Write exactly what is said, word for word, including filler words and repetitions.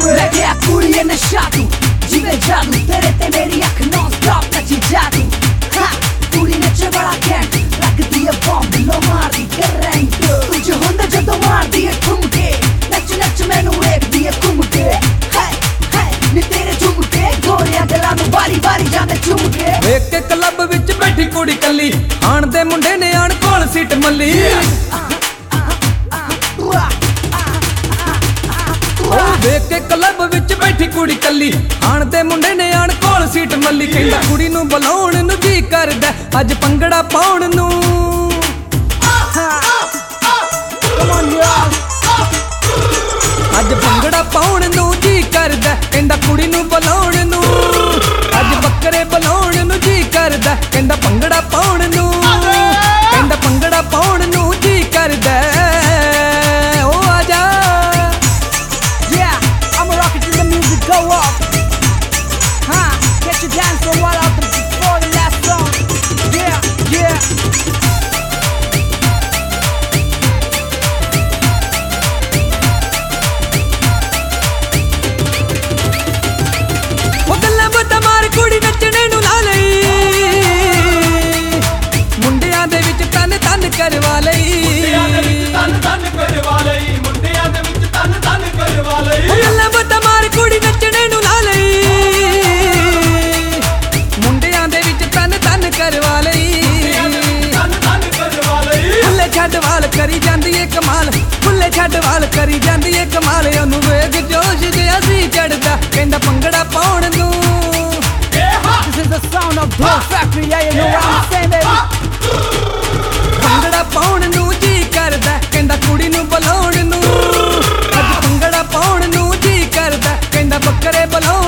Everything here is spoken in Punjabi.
ਲੈ ਗਿਆ ਕੁੜੀਏ ਨਸ਼ਾ ਤੂੰ ਜਿਵੇਂ ਜਾਦੂ ਤੇਰੇ ਤੇ ਮੇਰੀ ਅੱਖ ਨੌਨ ਸਟਾਪ ਨੱਚੀ ਜਾਦੂ ਹਾਂ ਕੁੜੀ ਨੱਚੇ ਬੜਾ ਘੈਂਟ ਲੱਗਦੀ ਏ ਬੰਬ ਲੋ ਮਾਰਦੀ ਕਰੰਟ ਤੁਝ ਹੁੰਦਾ ਜਦੋਂ ਮਾਰਦੀ ਏ ਠੁਮਕੇ ਨੱਚ ਨੱਚ ਮੈਨੂੰ ਵੇਖਦੀ ਏ ਘੁੰਮ ਕੇ ਹਾਏ ਹਾਏ ਨੀ ਤੇਰੇ ਝੁਮਕੇ ਗੋਰਿਆਂ ਗੱਲਾਂ ਨੂੰ ਵਾਰੀ ਵਾਰੀ ਜਾਂਦੇ ਚੁੰਮ ਕੇ ਵੇਖ ਕੇ ਕਲੱਬ ਵਿੱਚ ਬੈਠੀ ਕੁੜੀ ਕੱਲੀ ਆਣ ਦੇ ਮੁੰਡੇ ਨੇ ਆਣ ਕੋਲ ਸੀਟ ਮੱਲੀ ਵੇਖ ਕੇ ਕਲੱਬ ਵਿੱਚ ਬੈਠੀ ਕੁੜੀ ਕੱਲੀ ਆਣ ਦੇ ਮੁੰਡੇ ਨੇ ਆਣ ਕੋਲ ਸੀਟ ਮੱਲੀ ਕਹਿੰਦਾ ਕੁੜੀ ਨੂੰ ਬੁਲਾਉਣ ਨੂੰ ਜੀ ਕਰਦਾ ਅੱਜ ਭੰਗੜਾ ਪਾਉਣ ਨੂੰ ਅੱਜ ਭੰਗੜਾ ਪਾਉਣ ਨੂੰ ਜੀ ਕਰਦਾ ਕਹਿੰਦਾ ਕੁੜੀ ਨੂੰ ਬੁਲਾਉਣ ਨੂੰ ਅੱਜ ਬੱਕਰੇ ਬੁਲਾਉਣ ਨੂੰ ਜੀ ਕਰਦਾ ਕਹਿੰਦਾ ਭੰਗੜਾ ਪਾਉਣ ਨੂੰ ਕਹਿੰਦਾ ਭੰਗੜਾ ਪਾਉਣ ਨੂੰ ਜੀ ਕਰਦਾ ਉਹ ਆ ਜਾ Go up, huh? Get your dance for what out before the last song. Yeah, yeah. ਉਹ ਗੱਲਾਂ ਬਾਤਾਂ ਮਾਰ ਕੁੜੀ ਨੱਚਣੇ ਨੂੰ ਲਾ ਲਈ ਮੁੰਡਿਆਂ ਦੇ ਵਿੱਚ ਤਨ ਤਨ ਕਰਵਾ ਲਈ ਮੁੰਡਿਆਂ ਦੇ ਵਿੱਚ ਤਨ ਤਨ ਕਰਵਾ ਲਈ ਮੁੰਡਿਆਂ ਦੇ ਵਿੱਚ ਤਨ ਤਨ ਕਰਵਾ ਲਈ ਉਹ ਗੱਲਾਂ ਬਾਤਾਂ ਮਾਰ ਕੁੜੀ ਨੱਚਣੇ ਨੂੰ ਲਾ ਲਈ ਮੁੰਡਿਆਂ ਦੇ ਵਿੱਚ ਤਨ ਤਨ ਕਰਵਾ ਲਈ ਤਨ ਤਨ ਕਰਵਾ ਲਈ ਫੁੱਲੇ ਛੱਡ ਵਾਲ ਕਰੀ ਜਾਂਦੀ ਏ ਕਮਾਲ ਫੁੱਲੇ ਛੱਡ ਵਾਲ ਕਰੀ ਜਾਂਦੀ ਏ ਕਮਾਲ ਉਹਨੂੰ ਵੇਖ ਜੋਸ਼ ਜਿਹਾ ਸੀ ਚੜਦਾ ਕਹਿੰਦਾ ਭੰਗੜਾ ਪਾਉਣ ਨੂੰ This is the sound of Dog Factory, yeah, you know what I'm saying, baby. Bhangra ਪਾਉਣ ਨੂੰ ਜੀ ਕਰਦਾ ਕਹਿੰਦਾ ਕੁੜੀ ਨੂੰ ਬੁਲਾਉਣ ਨੂੰ ਅੱਜ ਭੰਗੜਾ ਪਾਉਣ ਨੂੰ ਜੀ ਕਰਦਾ ਕਹਿੰਦਾ ਬੱਕਰੇ ਬੁਲਾਉਣ